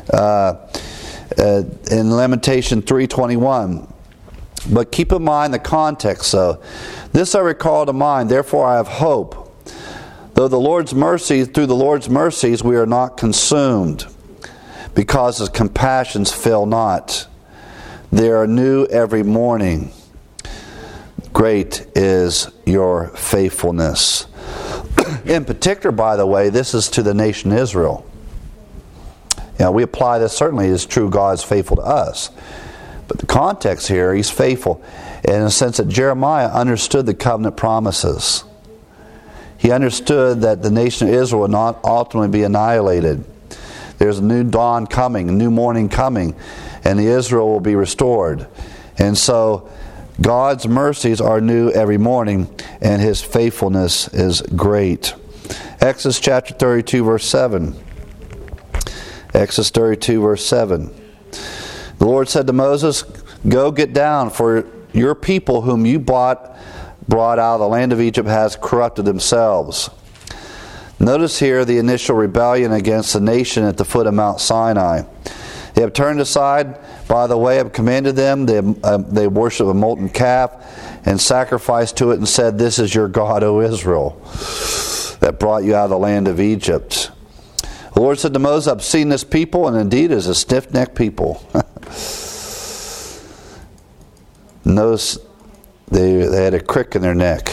in Lamentation 3:21. But keep in mind the context, though. This I recall to mind, therefore I have hope. Though the Lord's mercy, through the Lord's mercies we are not consumed, because his compassions fail not. They are new every morning. Great is your faithfulness. In particular, by the way, this is to the nation Israel. We apply this, certainly it's true God is faithful to us. But the context here, he's faithful in the sense that Jeremiah understood the covenant promises. He understood that the nation of Israel would not ultimately be annihilated. There's a new dawn coming, a new morning coming, and the Israel will be restored. And so God's mercies are new every morning, and his faithfulness is great. Exodus chapter 32, verse 7. Exodus 32, verse 7. The Lord said to Moses, "Go get down, for your people whom you brought out of the land of Egypt has corrupted themselves." Notice here the initial rebellion against the nation at the foot of Mount Sinai. They have turned aside, by the way I have commanded them. They worship a molten calf and sacrificed to it and said, "This is your God, O Israel, that brought you out of the land of Egypt." The Lord said to Moses, "I've seen this people, and indeed it is a stiff-necked people." Notice they had a crick in their neck.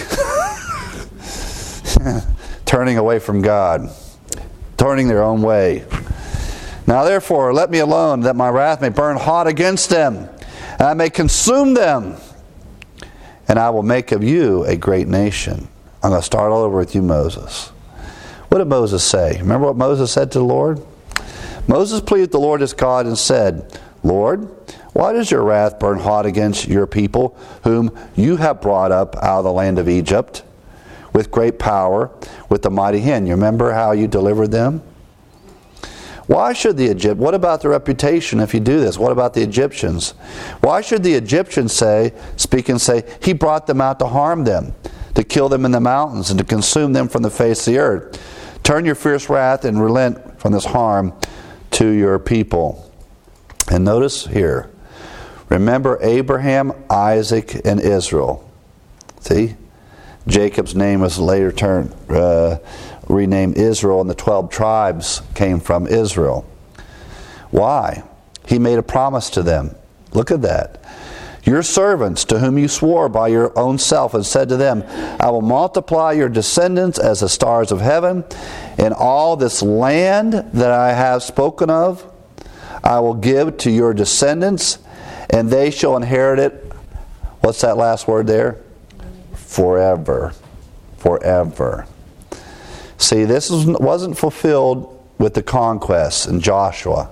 Turning away from God. Turning their own way. "Now therefore, let me alone, that my wrath may burn hot against them, and I may consume them. And I will make of you a great nation." I'm going to start all over with you, Moses. What did Moses say? Remember what Moses said to the Lord? Moses pleaded the Lord his God and said, "Lord, why does your wrath burn hot against your people, whom you have brought up out of the land of Egypt, with great power, with the mighty hand?" You remember how you delivered them? Why should the Egyptians, what about the reputation if you do this? What about the Egyptians? Why should the Egyptians say, "He brought them out to harm them, to kill them in the mountains, and to consume them from the face of the earth"? Turn your fierce wrath and relent from this harm to your people. And notice here, remember Abraham, Isaac, and Israel. See? Jacob's name was later renamed Israel, and the 12 tribes came from Israel. Why? He made a promise to them. Look at that. "Your servants, to whom you swore by your own self, and said to them, I will multiply your descendants as the stars of heaven, and all this land that I have spoken of, I will give to your descendants, and they shall inherit it." What's that last word there? Forever. Forever. See, this wasn't fulfilled with the conquests in Joshua.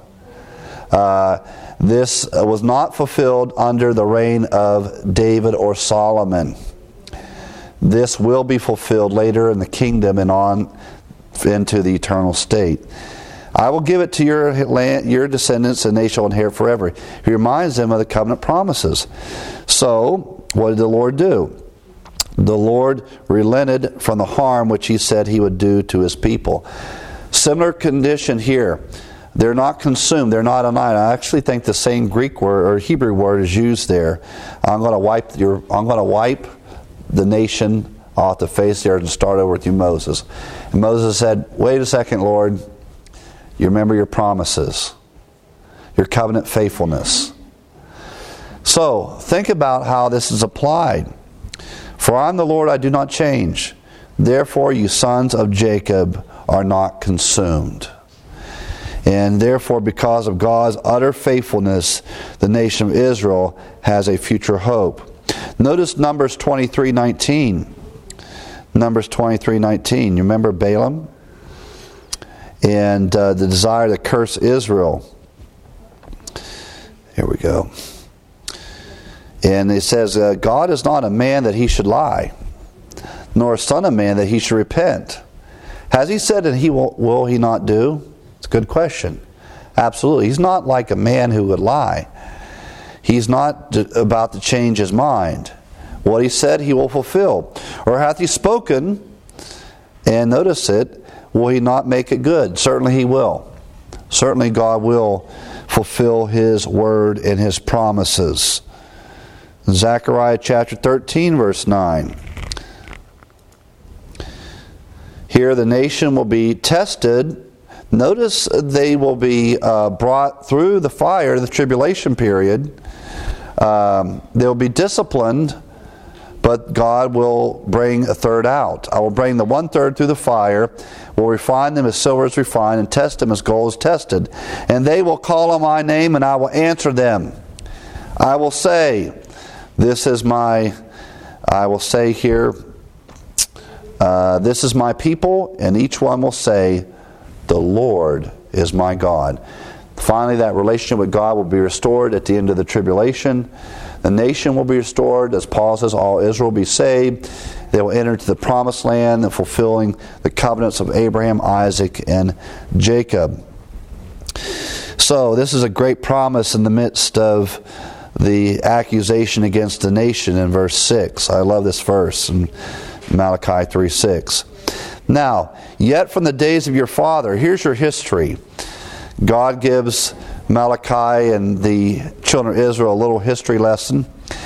This was not fulfilled under the reign of David or Solomon. This will be fulfilled later in the kingdom and on into the eternal state. "I will give it to your descendants, and they shall inherit forever." He reminds them of the covenant promises. So, what did the Lord do? The Lord relented from the harm which he said he would do to his people. Similar condition here. They're not consumed. They're not annihilated. I actually think the same Greek word or Hebrew word is used there. I'm going to wipe the nation off the face of the earth and start over with you, Moses. And Moses said, "Wait a second, Lord. You remember your promises, your covenant faithfulness." So think about how this is applied. "For I am the Lord, I do not change. Therefore, you sons of Jacob are not consumed." And therefore, because of God's utter faithfulness, the nation of Israel has a future hope. Notice Numbers 23:19. Numbers 23:19. You remember Balaam? And the desire to curse Israel. Here we go. And it says, God is not a man that he should lie, nor a son of man that he should repent. Has he said that he will he not do? It's a good question. Absolutely. He's not like a man who would lie. He's not about to change his mind. What he said he will fulfill. Or hath he spoken, and notice it, will he not make it good? Certainly he will. Certainly God will fulfill his word and his promises. Zechariah chapter 13 verse 9. Here the nation will be tested. Notice they will be brought through the fire, the tribulation period. They'll be disciplined, but God will bring a third out. I will bring the 1/3 through the fire, will refine them as silver is refined, and test them as gold is tested. And they will call on my name, and I will answer them. I will say, this is my people, and each one will say, the Lord is my God. Finally, that relationship with God will be restored at the end of the tribulation. The nation will be restored. As Paul says, all Israel will be saved. They will enter into the promised land, and fulfilling the covenants of Abraham, Isaac, and Jacob. So this is a great promise in the midst of the accusation against the nation in verse 6. I love this verse in Malachi 3:6. Now, yet from the days of your father, here's your history. God gives Malachi and the children of Israel a little history lesson.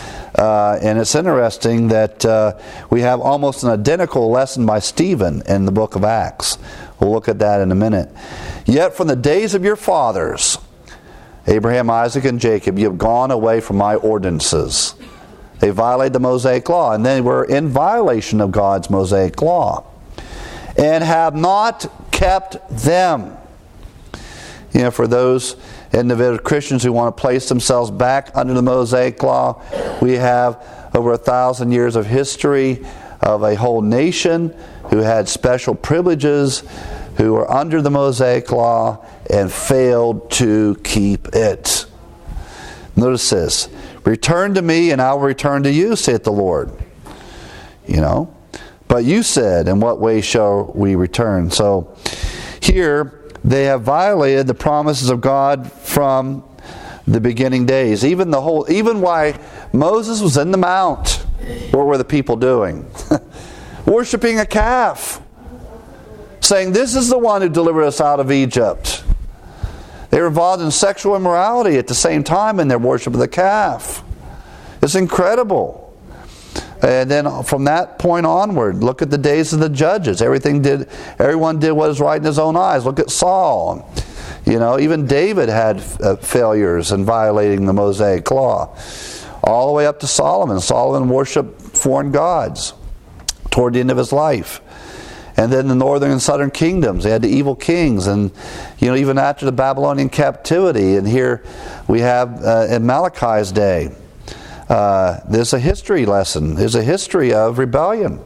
And it's interesting that we have almost an identical lesson by Stephen in the book of Acts. We'll look at that in a minute. Yet from the days of your fathers, Abraham, Isaac, and Jacob, you have gone away from my ordinances. They violated the Mosaic law, and they were in violation of God's Mosaic law, and have not kept them. You know, for those individual Christians who want to place themselves back under the Mosaic law, we have over 1,000 years of history of a whole nation who had special privileges, who were under the Mosaic law and failed to keep it. Notice this. Return to me and I will return to you, saith the Lord. You know, but you said, in what way shall we return? So here they have violated the promises of God from the beginning days. Even why Moses was in the mount, what were the people doing? Worshipping a calf, saying, this is the one who delivered us out of Egypt. They were involved in sexual immorality at the same time in their worship of the calf. It's incredible. And then from that point onward, look at the days of the judges. Everyone did what was right in his own eyes. Look at Saul. You know, even David had failures in violating the Mosaic law. All the way up to Solomon. Solomon worshipped foreign gods toward the end of his life. And then the northern and southern kingdoms, they had the evil kings. And, you know, even after the Babylonian captivity, and here we have in Malachi's day, there's a history lesson. There's a history of rebellion.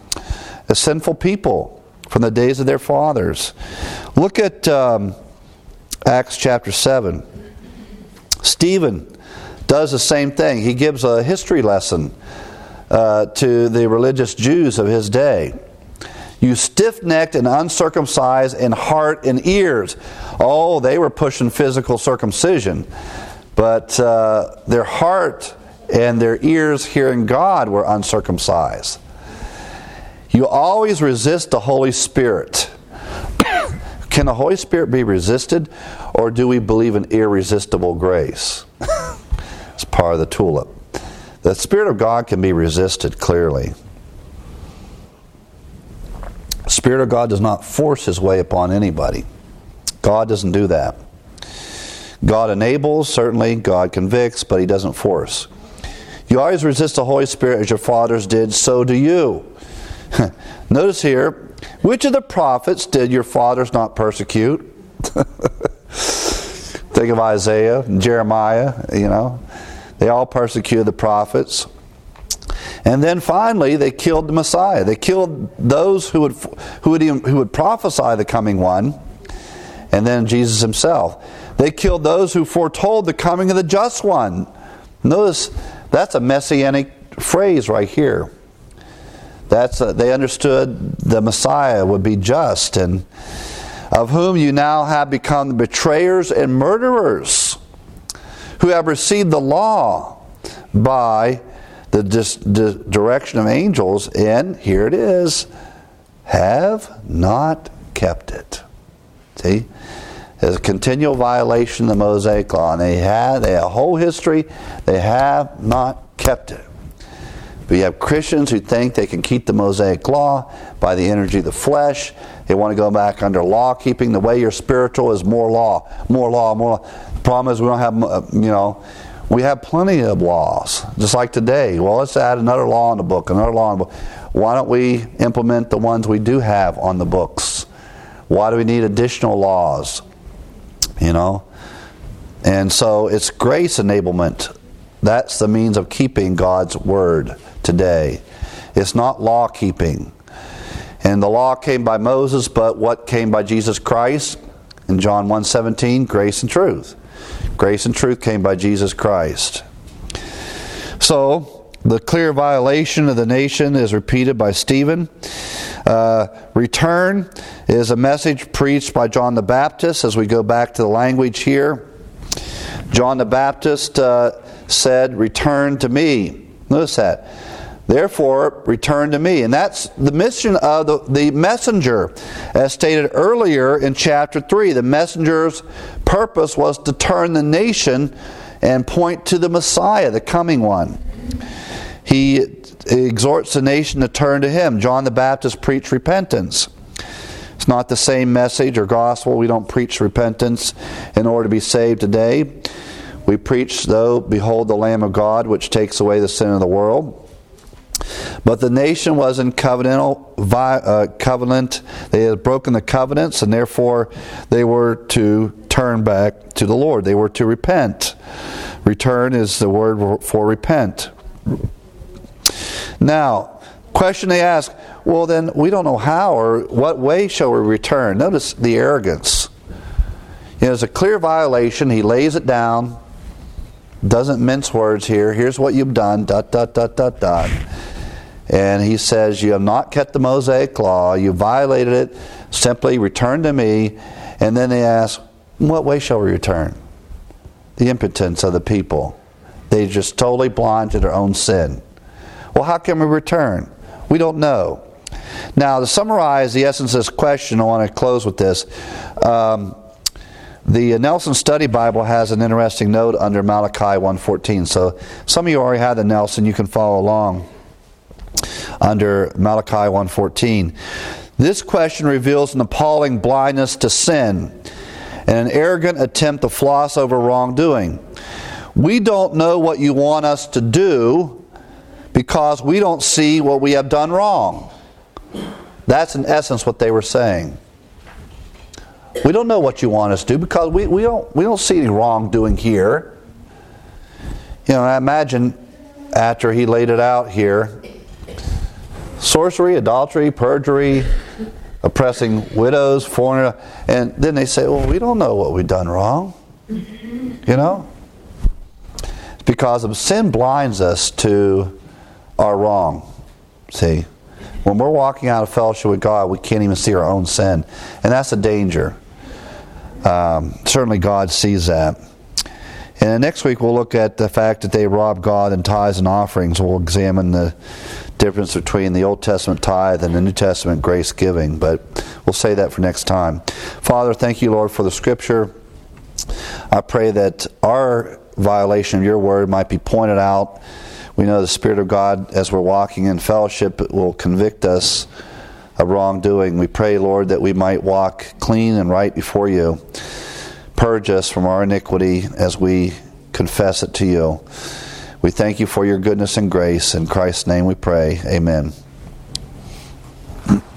A sinful people from the days of their fathers. Look at Acts chapter 7. Stephen does the same thing. He gives a history lesson to the religious Jews of his day. You stiff-necked and uncircumcised in heart and ears. Oh, they were pushing physical circumcision. But their heart and their ears hearing God were uncircumcised. You always resist the Holy Spirit. Can the Holy Spirit be resisted, or do we believe in irresistible grace? It's part of the tulip. The Spirit of God can be resisted, clearly. The Spirit of God does not force His way upon anybody. God doesn't do that. God enables, certainly. God convicts, but He doesn't force. You always resist the Holy Spirit as your fathers did, so do you. Notice here, which of the prophets did your fathers not persecute? Think of Isaiah and Jeremiah, They all persecuted the prophets. And then finally, they killed the Messiah. They killed those who would prophesy the coming one, and then Jesus himself. They killed those who foretold the coming of the just one. Notice, that's a messianic phrase right here. They understood the Messiah would be just, and of whom you now have become the betrayers and murderers, who have received the law by the direction of angels, and here it is, have not kept it. See? There's a continual violation of the Mosaic law, and they have a whole history, they have not kept it. But you have Christians who think they can keep the Mosaic law by the energy of the flesh. They want to go back under law keeping. The way you're spiritual is more law, more law, more law. The problem is we don't have, we have plenty of laws, just like today. Well, let's add another law in the book, another law in the book. Why don't we implement the ones we do have on the books? Why do we need additional laws? And so it's grace enablement. That's the means of keeping God's word today. It's not law keeping. And the law came by Moses, but what came by Jesus Christ? In John 1:17, grace and truth. Grace and truth came by Jesus Christ. So, the clear violation of the nation is repeated by Stephen. Return is a message preached by John the Baptist. As we go back to the language here, John the Baptist said, return to me. Notice that. Therefore, return to me. And that's the mission of the messenger. As stated earlier in chapter 3, the messenger's purpose was to turn the nation and point to the Messiah, the coming one. He exhorts the nation to turn to him. John the Baptist preached repentance. It's not the same message or gospel. We don't preach repentance in order to be saved today. We preach, though, behold the Lamb of God, which takes away the sin of the world. But the nation was in covenant. They had broken the covenants, and therefore they were to turn back to the Lord. They were to repent. Return is the word for repent. Now, question they ask, well then, we don't know how or what way shall we return? Notice the arrogance. There's a clear violation. He lays it down. Doesn't mince words here. Here's what you've done. ... And he says, you have not kept the Mosaic law. You violated it. Simply return to me. And then they ask, what way shall we return? The impotence of the people. They just totally blind to their own sin. Well, how can we return? We don't know. Now, to summarize the essence of this question, I want to close with this. The Nelson Study Bible has an interesting note under Malachi 1:14. So some of you already have the Nelson. You can follow along under Malachi 1:14. This question reveals an appalling blindness to sin and an arrogant attempt to floss over wrongdoing. We don't know what you want us to do because we don't see what we have done wrong. That's in essence what they were saying. We don't know what you want us to do because we don't see any wrongdoing here. I imagine after he laid it out here, sorcery, adultery, perjury, oppressing widows, foreigner, and then they say, well, we don't know what we've done wrong. It's because sin blinds us to our wrong. See, when we're walking out of fellowship with God, we can't even see our own sin. And that's a danger. Certainly God sees that. And next week we'll look at the fact that they robbed God in tithes and offerings. We'll examine the difference between the Old Testament tithe and the New Testament grace giving. But we'll say that for next time. Father, thank you, Lord, for the Scripture. I pray that our violation of your word might be pointed out. We know the Spirit of God, as we're walking in fellowship, will convict us of wrongdoing. We pray, Lord, that we might walk clean and right before you. Purge us from our iniquity as we confess it to you. We thank you for your goodness and grace. In Christ's name we pray. Amen.